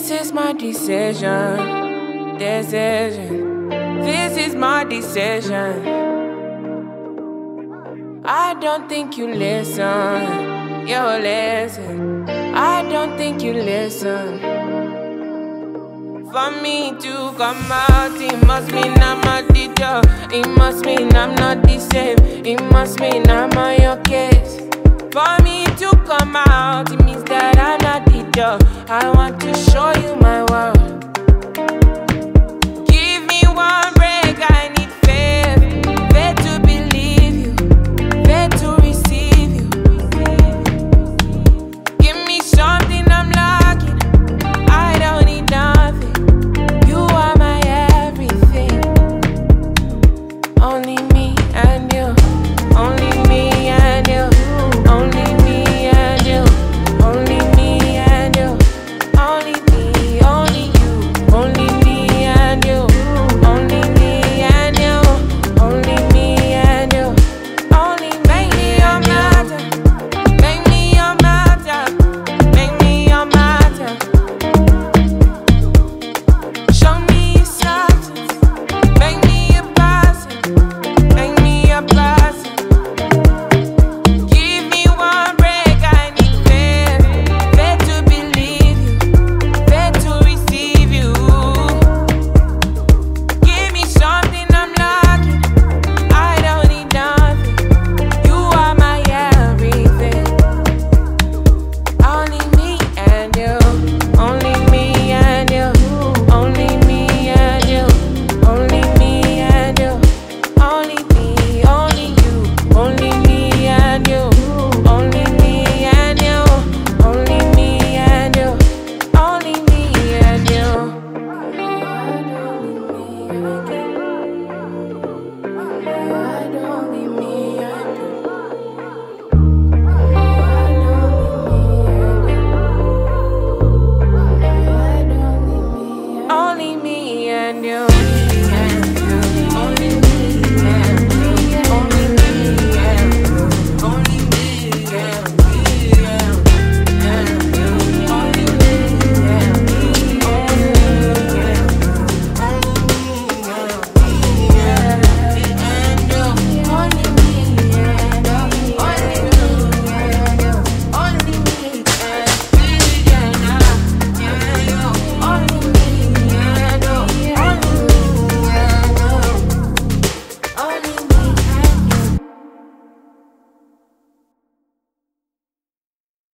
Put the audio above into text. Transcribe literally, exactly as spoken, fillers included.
This is my decision, decision. This is my decision. I don't think you listen, you listen. I don't think you listen. For me to come out, it must mean I'm a teacher. It must mean I'm not the same. It must mean I'm on your case. For me to come out, it means that I'm not the teacher. I want